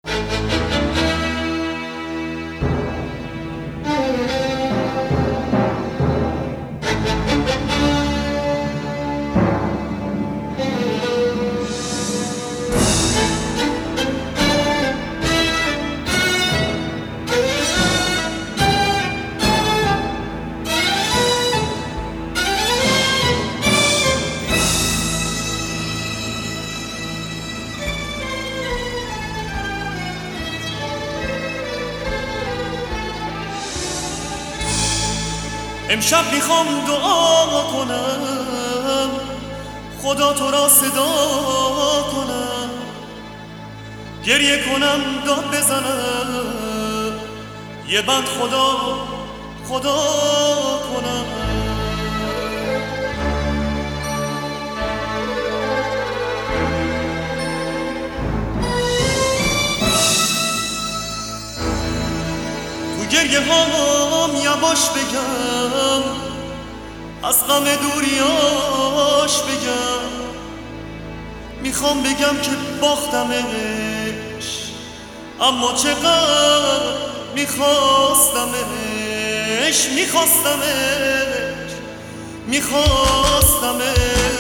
امشب میخوام دعا کنم، خدا تو را صدا کنم، گریه کنم، داد بزنم، یه بند خدا کنم. گریه هام یواش بگم، از غم دوریاش بگم، میخوام بگم که باختمش، اما چقدر میخواستمش.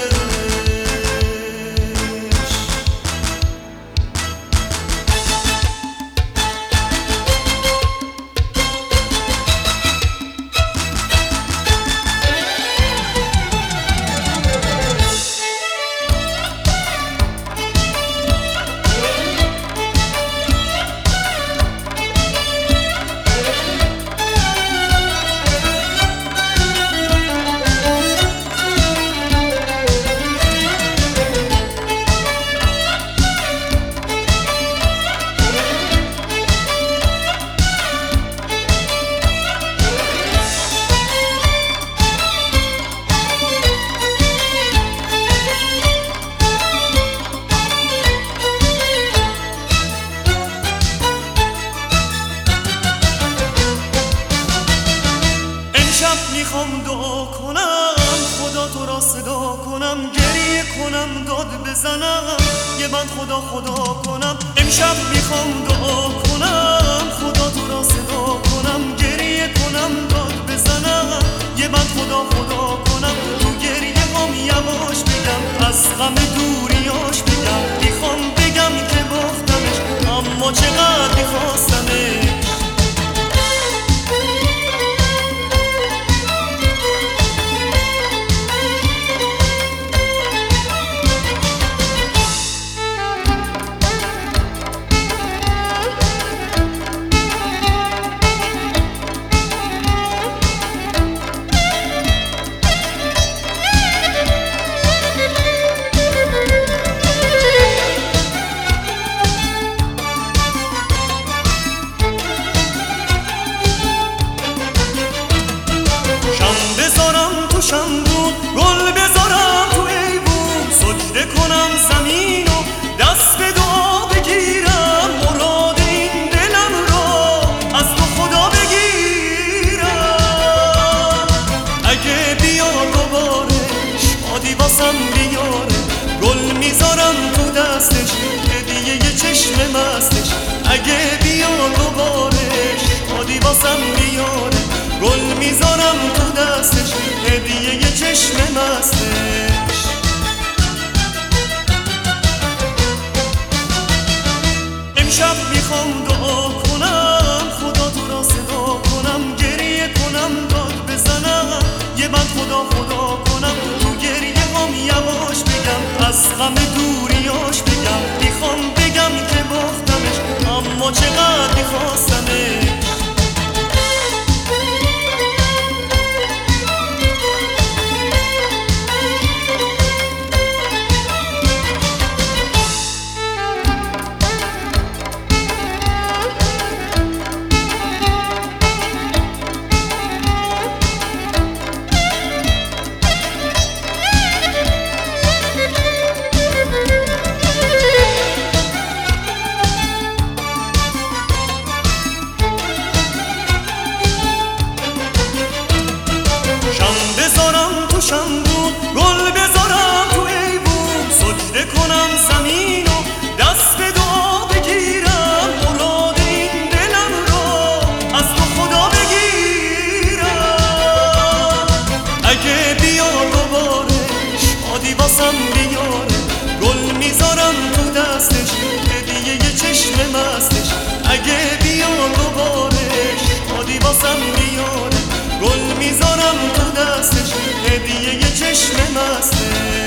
میخوام دعا کنم، خدا تو را صدا کنم، گریه کنم، داد بزنم، یه بند خدا کنم. امشب میخوام دعا کنم، خدا تو را صدا کنم، گریه کنم، داد بزنم، یه بند خدا کنم. تو گریه هم یواش بگم، از غم دوریاش بگم، میخوام بگم که باختمش، اما چقدر میخواستمش. گل بذارم تو ایوون، سجده کنم زمین و دست به دعا بگیرم، مراد این دلم را از تو خدا بگیرم. اگه بیا دوباره شادی واسم بیاره، گل میذارم تو دستش، هدیه یه چشم مستش. اگه بیا دوباره شادی واسم بیاره، گل میذارم تو دستش، هدیه یه چشم مستش. امشب میخوام دعا کنم، خدا تو را صدا کنم، گریه کنم، داد بزنم، یه بند خدا کنم. تو گریه هم یواش بگم، از غم دوریاش بگم، میخوام بگم که باختمش، اما چقدر میخواستمش. گل بذارم تو ایوون، سجده کنم زمین و دست به دعا بگیرم، چشم مسته